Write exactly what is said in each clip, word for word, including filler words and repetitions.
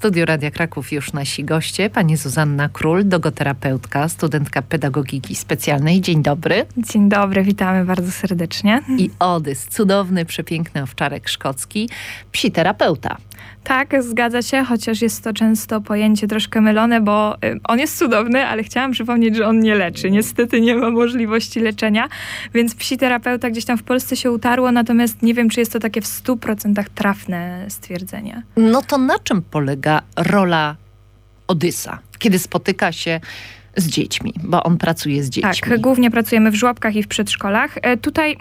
studiu Radia Kraków już nasi goście. Pani Zuzanna Król, dogoterapeutka, studentka pedagogiki specjalnej. Dzień dobry. Dzień dobry, witamy bardzo serdecznie. I Odys, cudowny, przepiękny owczarek szkocki, psiterapeuta. Tak, zgadza się, chociaż jest to często pojęcie troszkę mylone, bo on jest cudowny, ale chciałam przypomnieć, że on nie leczy. Niestety nie ma możliwości leczenia, więc psiterapeuta gdzieś tam w Polsce się utarło, natomiast nie wiem, czy jest to takie w stu procentach trafne stwierdzenie. No to na czym polega rola Odysa, kiedy spotyka się z dziećmi, bo on pracuje z dziećmi? Tak, głównie pracujemy w żłobkach i w przedszkolach. E, tutaj...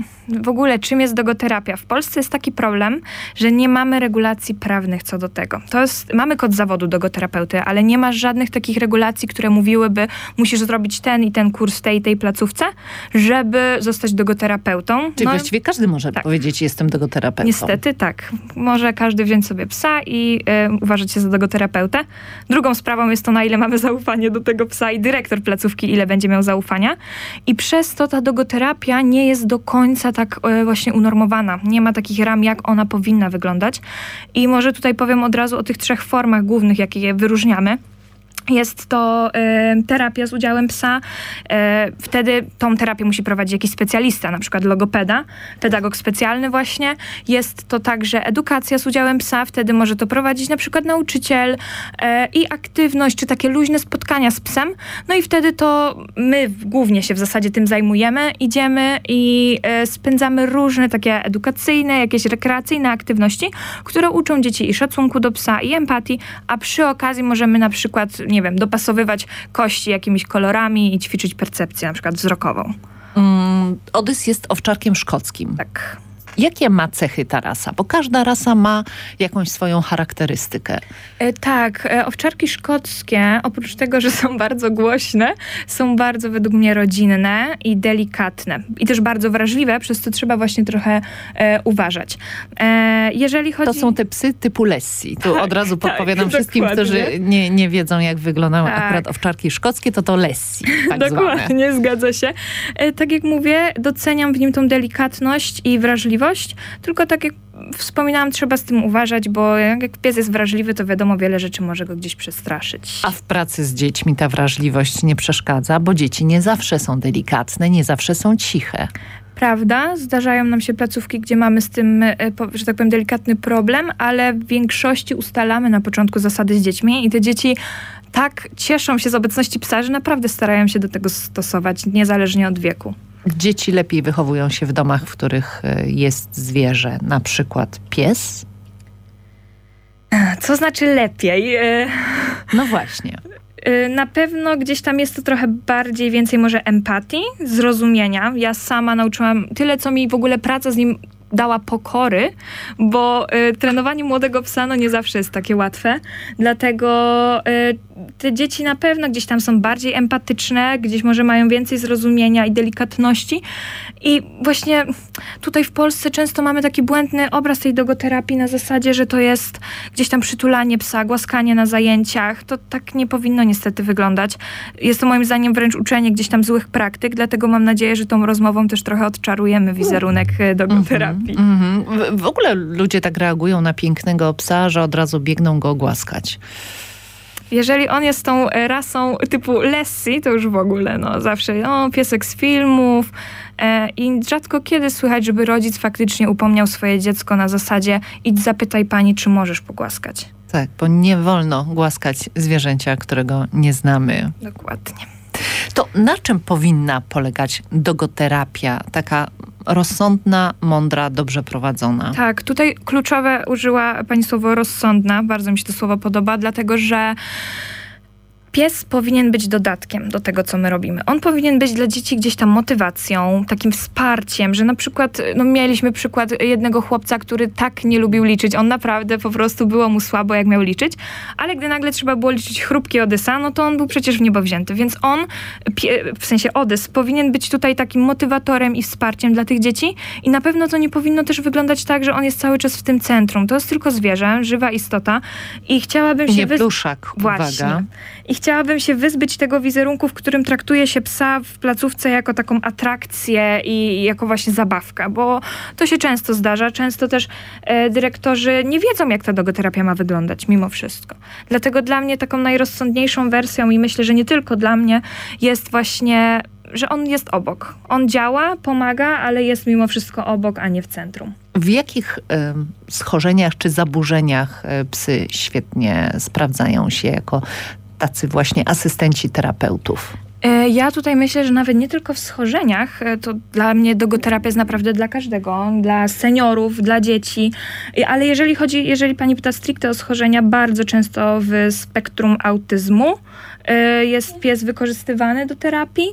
W ogóle czym jest dogoterapia? W Polsce jest taki problem, że nie mamy regulacji prawnych co do tego. To jest, mamy kod zawodu dogoterapeuty, ale nie ma żadnych takich regulacji, które mówiłyby, musisz zrobić ten i ten kurs w tej i tej placówce, żeby zostać dogoterapeutą. Czyli no, właściwie każdy może tak powiedzieć, jestem dogoterapeutą. Niestety tak. Może każdy wziąć sobie psa i y, uważać się za dogoterapeutę. Drugą sprawą jest to, na ile mamy zaufanie do tego psa i dyrektor placówki, ile będzie miał zaufania. I przez to ta dogoterapia nie jest do końca tak e, właśnie unormowana. Nie ma takich ram, jak ona powinna wyglądać. I może tutaj powiem od razu o tych trzech formach głównych, jakie je wyróżniamy. Jest to e, terapia z udziałem psa. E, wtedy tą terapię musi prowadzić jakiś specjalista, na przykład logopeda, pedagog specjalny właśnie. Jest to także edukacja z udziałem psa. Wtedy może to prowadzić na przykład nauczyciel e, i aktywność, czy takie luźne spotkania z psem. No i wtedy to my głównie się w zasadzie tym zajmujemy. Idziemy i e, spędzamy różne takie edukacyjne, jakieś rekreacyjne aktywności, które uczą dzieci i szacunku do psa, i empatii, a przy okazji możemy na przykład, nie wiem, dopasowywać kości jakimiś kolorami i ćwiczyć percepcję, na przykład wzrokową. Mm, Odys jest owczarkiem szkockim. Tak. Jakie ma cechy ta rasa? Bo każda rasa ma jakąś swoją charakterystykę. E, tak, e, owczarki szkockie, oprócz tego, że są bardzo głośne, są bardzo według mnie rodzinne i delikatne. I też bardzo wrażliwe, przez co trzeba właśnie trochę e, uważać. E, jeżeli chodzi... To są te psy typu Lassie. Tu tak, od razu podpowiadam tak, wszystkim, dokładnie. którzy nie, nie wiedzą, jak wyglądają tak. akurat owczarki szkockie, to to Lassie, tak Dokładnie, zwane. zgadza się. E, tak jak mówię, doceniam w nim tą delikatność i wrażliwość, tylko tak jak wspominałam, trzeba z tym uważać, bo jak pies jest wrażliwy, to wiadomo, wiele rzeczy może go gdzieś przestraszyć. A w pracy z dziećmi ta wrażliwość nie przeszkadza, bo dzieci nie zawsze są delikatne, nie zawsze są ciche. Prawda, zdarzają nam się placówki, gdzie mamy z tym, że tak powiem, delikatny problem, ale w większości ustalamy na początku zasady z dziećmi i te dzieci tak cieszą się z obecności psa, że naprawdę starają się do tego stosować, niezależnie od wieku. Dzieci lepiej wychowują się w domach, w których jest zwierzę, na przykład pies? Co znaczy lepiej? No właśnie. Na pewno gdzieś tam jest to trochę bardziej, więcej może empatii, zrozumienia. Ja sama nauczyłam tyle, co mi w ogóle praca z nim dała pokory, bo y, trenowanie młodego psa no nie zawsze jest takie łatwe. Dlatego y, te dzieci na pewno gdzieś tam są bardziej empatyczne, gdzieś może mają więcej zrozumienia i delikatności. I właśnie tutaj w Polsce często mamy taki błędny obraz tej dogoterapii na zasadzie, że to jest gdzieś tam przytulanie psa, głaskanie na zajęciach. To tak nie powinno niestety wyglądać. Jest to moim zdaniem wręcz uczenie gdzieś tam złych praktyk, dlatego mam nadzieję, że tą rozmową też trochę odczarujemy wizerunek dogoterapii. Mm-hmm. W, w ogóle ludzie tak reagują na pięknego psa, że od razu biegną go głaskać. Jeżeli on jest tą rasą typu Lassie, to już w ogóle, no zawsze, o, piesek z filmów. E, I rzadko kiedy słychać, żeby rodzic faktycznie upomniał swoje dziecko na zasadzie idź zapytaj pani, czy możesz pogłaskać. Tak, bo nie wolno głaskać zwierzęcia, którego nie znamy. Dokładnie. To na czym powinna polegać dogoterapia, taka rozsądna, mądra, dobrze prowadzona? Tak, tutaj kluczowe użyła pani słowo rozsądna. Bardzo mi się to słowo podoba, dlatego że pies powinien być dodatkiem do tego, co my robimy. On powinien być dla dzieci gdzieś tam motywacją, takim wsparciem, że na przykład, no mieliśmy przykład jednego chłopca, który tak nie lubił liczyć. On naprawdę po prostu było mu słabo, jak miał liczyć, ale gdy nagle trzeba było liczyć chrupki Odysa, no to on był przecież w niebo wzięty. Więc on, w sensie Odys, powinien być tutaj takim motywatorem i wsparciem dla tych dzieci i na pewno to nie powinno też wyglądać tak, że on jest cały czas w tym centrum. To jest tylko zwierzę, żywa istota i chciałabym się... Nie pluszak, Właśnie. uwaga. I chciałabym się wyzbyć tego wizerunku, w którym traktuje się psa w placówce jako taką atrakcję i jako właśnie zabawka, bo to się często zdarza. Często też e, dyrektorzy nie wiedzą, jak ta dogoterapia ma wyglądać mimo wszystko. Dlatego dla mnie taką najrozsądniejszą wersją i myślę, że nie tylko dla mnie jest właśnie, że on jest obok. On działa, pomaga, ale jest mimo wszystko obok, a nie w centrum. W jakich y, schorzeniach czy zaburzeniach y, psy świetnie sprawdzają się jako tacy właśnie asystenci terapeutów? Ja tutaj myślę, że nawet nie tylko w schorzeniach, to dla mnie dogoterapia jest naprawdę dla każdego, dla seniorów, dla dzieci, ale jeżeli chodzi, jeżeli pani pyta stricte o schorzenia, bardzo często w spektrum autyzmu jest pies wykorzystywany do terapii,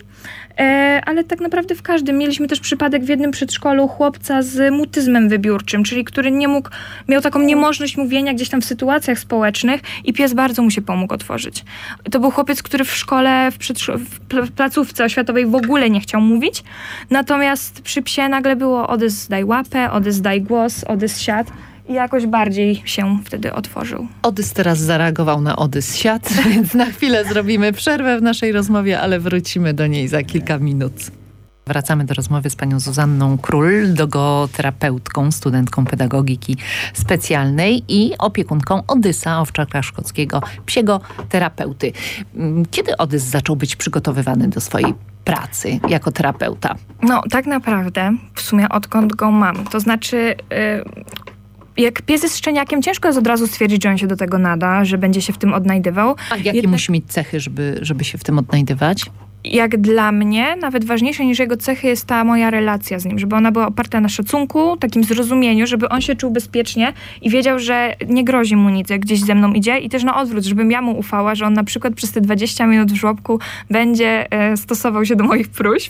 ale tak naprawdę w każdym. Mieliśmy też przypadek w jednym przedszkolu chłopca z mutyzmem wybiórczym, czyli który nie mógł, miał taką niemożność mówienia gdzieś tam w sytuacjach społecznych i pies bardzo mu się pomógł otworzyć. To był chłopiec, który w szkole, w, przedszko- w placówce oświatowej w ogóle nie chciał mówić, natomiast przy psie nagle było Odys daj łapę, Odys daj głos, Odys siad. I jakoś bardziej się wtedy otworzył. Odys teraz zareagował na Odys siad, więc na chwilę zrobimy przerwę w naszej rozmowie, ale wrócimy do niej za kilka minut. Wracamy do rozmowy z panią Zuzanną Król, logoterapeutką, studentką pedagogiki specjalnej i opiekunką Odysa, owczarka szkockiego, psiego terapeuty. Kiedy Odys zaczął być przygotowywany do swojej pracy jako terapeuta? No tak naprawdę w sumie odkąd go mam. To znaczy... Yy... Jak pies jest szczeniakiem, ciężko jest od razu stwierdzić, że on się do tego nada, że będzie się w tym odnajdywał. A jakie Jednak... musi mieć cechy, żeby, żeby się w tym odnajdywać? Jak dla mnie, nawet ważniejsze niż jego cechy jest ta moja relacja z nim, żeby ona była oparta na szacunku, takim zrozumieniu, żeby on się czuł bezpiecznie i wiedział, że nie grozi mu nic, jak gdzieś ze mną idzie i też na odwrót, żebym ja mu ufała, że on na przykład przez te dwadzieścia minut w żłobku będzie e, stosował się do moich próśb.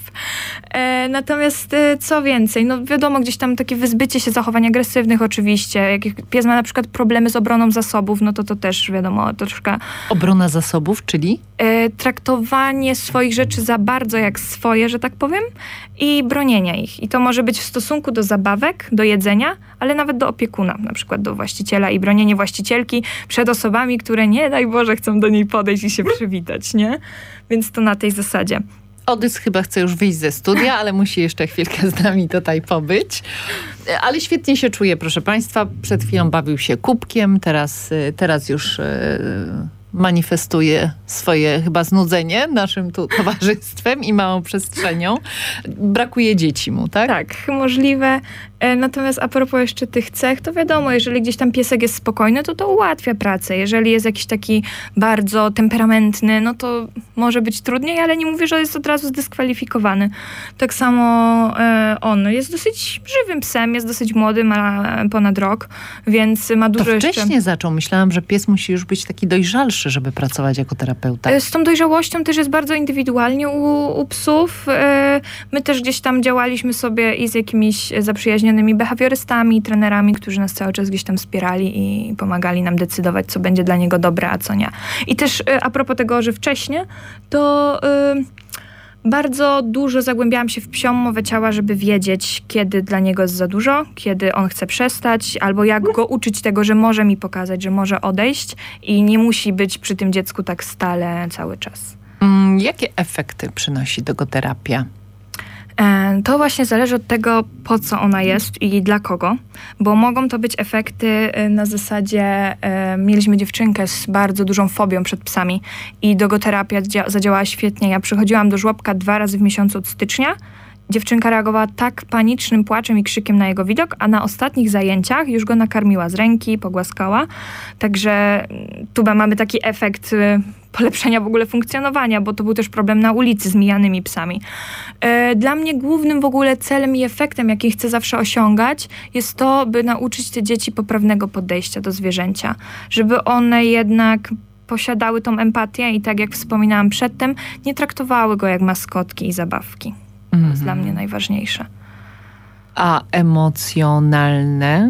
E, natomiast e, co więcej, no wiadomo, gdzieś tam takie wyzbycie się zachowań agresywnych oczywiście, jak pies ma na przykład problemy z obroną zasobów, no to to też wiadomo, troszkę... Obrona zasobów, czyli? E, traktowanie swoich rzeczy za bardzo jak swoje, że tak powiem, i bronienia ich. I to może być w stosunku do zabawek, do jedzenia, ale nawet do opiekuna, na przykład do właściciela i bronienie właścicielki przed osobami, które nie daj Boże chcą do niej podejść i się przywitać, nie? Więc to na tej zasadzie. Odys chyba chce już wyjść ze studia, ale musi jeszcze chwilkę z nami tutaj pobyć. Ale świetnie się czuje, proszę państwa. Przed chwilą bawił się kubkiem, teraz, teraz już... Yy... manifestuje swoje chyba znudzenie naszym tu towarzystwem i małą przestrzenią. Brakuje dzieci mu, tak? Tak, możliwe. Natomiast a propos jeszcze tych cech, to wiadomo, jeżeli gdzieś tam piesek jest spokojny, to to ułatwia pracę. Jeżeli jest jakiś taki bardzo temperamentny, no to może być trudniej, ale nie mówię, że jest od razu zdyskwalifikowany. Tak samo e, on jest dosyć żywym psem, jest dosyć młody, ma ponad rok, więc ma dużo to jeszcze... wcześnie zaczął. Myślałam, że pies musi już być taki dojrzalszy, żeby pracować jako terapeuta. Z tą dojrzałością też jest bardzo indywidualnie u, u psów. My też gdzieś tam działaliśmy sobie i z jakimiś zaprzyjaźnionymi behawiorystami, trenerami, którzy nas cały czas gdzieś tam wspierali i pomagali nam decydować, co będzie dla niego dobre, a co nie. I też a propos tego, że wcześniej, to... Yy, bardzo dużo zagłębiałam się w psią mowę ciała, żeby wiedzieć, kiedy dla niego jest za dużo, kiedy on chce przestać, albo jak go uczyć tego, że może mi pokazać, że może odejść i nie musi być przy tym dziecku tak stale cały czas. Mm, jakie efekty przynosi dogoterapia? To właśnie zależy od tego, po co ona jest i dla kogo, bo mogą to być efekty na zasadzie, mieliśmy dziewczynkę z bardzo dużą fobią przed psami i dogoterapia zadziałała świetnie. Ja przychodziłam do żłobka dwa razy w miesiącu od stycznia. Dziewczynka reagowała tak panicznym płaczem i krzykiem na jego widok, a na ostatnich zajęciach już go nakarmiła z ręki, pogłaskała. Także tu mamy taki efekt polepszenia w ogóle funkcjonowania, bo to był też problem na ulicy z mijanymi psami. Dla mnie głównym w ogóle celem i efektem, jaki chcę zawsze osiągać, jest to, by nauczyć te dzieci poprawnego podejścia do zwierzęcia. Żeby one jednak posiadały tą empatię i tak jak wspominałam przedtem, nie traktowały go jak maskotki i zabawki. To jest dla mnie najważniejsze. A emocjonalne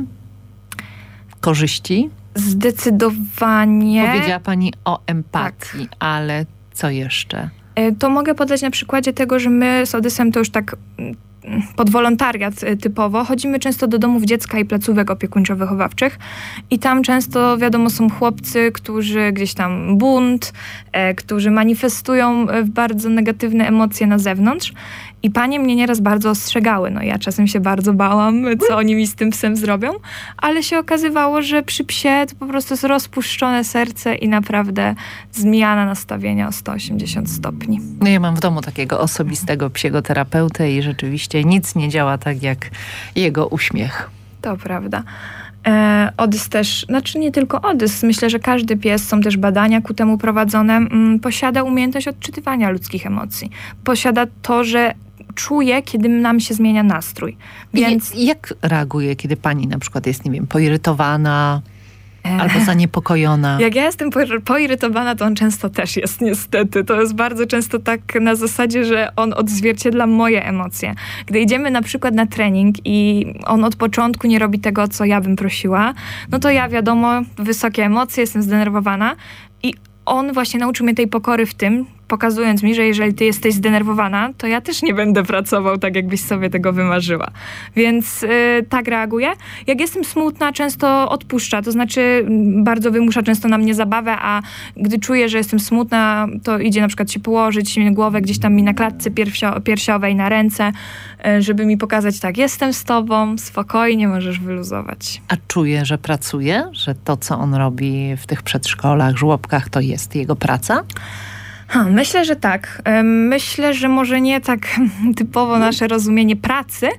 korzyści? Zdecydowanie. Powiedziała pani o empatii, tak. Ale co jeszcze? To mogę podać na przykładzie tego, że my z Odysem to już tak pod wolontariat typowo. Chodzimy często do domów dziecka i placówek opiekuńczo-wychowawczych i tam często, wiadomo, są chłopcy, którzy gdzieś tam bunt, e, którzy manifestują bardzo negatywne emocje na zewnątrz. I panie mnie nieraz bardzo ostrzegały. No ja czasem się bardzo bałam, co oni mi z tym psem zrobią, ale się okazywało, że przy psie to po prostu jest rozpuszczone serce i naprawdę zmiana nastawienia o sto osiemdziesiąt stopni. No ja mam w domu takiego osobistego psiego terapeutę i rzeczywiście nic nie działa tak jak jego uśmiech. To prawda. E, Odys też, znaczy nie tylko Odys, myślę, że każdy pies, są też badania ku temu prowadzone, m, posiada umiejętność odczytywania ludzkich emocji. Posiada to, że czuje, kiedy nam się zmienia nastrój. Więc I jak reaguje, kiedy pani na przykład jest, nie wiem, poirytowana albo zaniepokojona? Jak ja jestem poirytowana, to on często też jest, niestety. To jest bardzo często tak na zasadzie, że on odzwierciedla moje emocje. Gdy idziemy na przykład na trening i on od początku nie robi tego, co ja bym prosiła, no to ja, wiadomo, wysokie emocje, jestem zdenerwowana i on właśnie nauczył mnie tej pokory w tym, pokazując mi, że jeżeli ty jesteś zdenerwowana, to ja też nie będę pracował tak, jakbyś sobie tego wymarzyła. Więc yy, tak reaguję. Jak jestem smutna, często odpuszcza, to znaczy m, bardzo wymusza często na mnie zabawę, a gdy czuję, że jestem smutna, to idzie na przykład się położyć mi głowę gdzieś tam mi na klatce piersio- piersiowej, na ręce, yy, żeby mi pokazać, tak, jestem z tobą, spokojnie, możesz wyluzować. A czuje, że pracuje? Że to, co on robi w tych przedszkolach, żłobkach, to jest jego praca? Ha, myślę, że tak. Myślę, że może nie tak typowo nasze rozumienie pracy,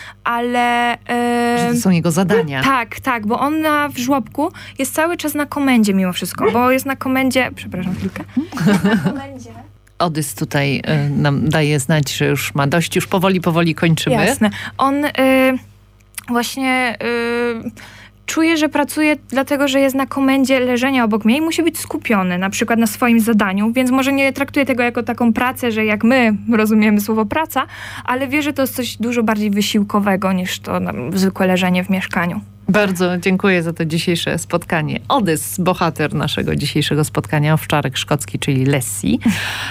ale... Że to są jego zadania. Tak, tak, bo on na, w żłobku jest cały czas na komendzie mimo wszystko, bo jest na komendzie... Przepraszam chwilkę. Na komendzie... Odys tutaj y, nam daje znać, że już ma dość, już powoli, powoli kończymy. Jasne. On y, właśnie... Y, Czuję, że pracuje dlatego, że jest na komendzie leżenia obok mnie i musi być skupiony na przykład na swoim zadaniu, więc może nie traktuje tego jako taką pracę, że jak my rozumiemy słowo praca, ale wie, że to jest coś dużo bardziej wysiłkowego niż to no, zwykłe leżenie w mieszkaniu. Bardzo dziękuję za to dzisiejsze spotkanie. Odys, bohater naszego dzisiejszego spotkania, owczarek szkocki, czyli Lassie,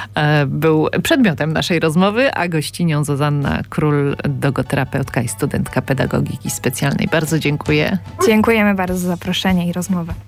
był przedmiotem naszej rozmowy, a gościnią Zuzanna Król, dogoterapeutka i studentka pedagogiki specjalnej. Bardzo dziękuję. Dziękujemy bardzo za zaproszenie i rozmowę.